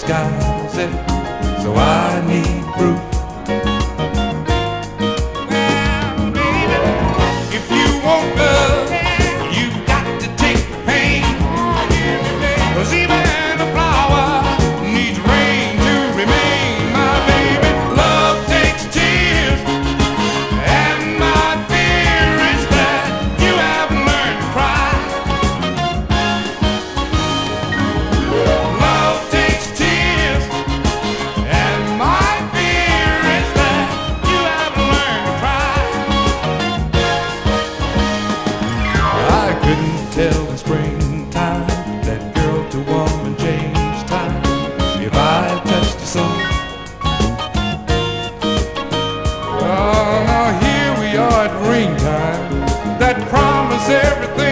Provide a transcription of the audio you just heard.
disguise it, so I need proof. Well, baby, if you want love, you've got to take the pain. 'Cause even a flower needs rain to remain, my baby. Love takes tears, and my fear is that you haven't learned to cry. Love takes tears, and my fear is that you haven't learned to cry. I couldn't tell in springtime that girl to woman change time if I touched her so. Oh, now here we are at ring time, that promise everything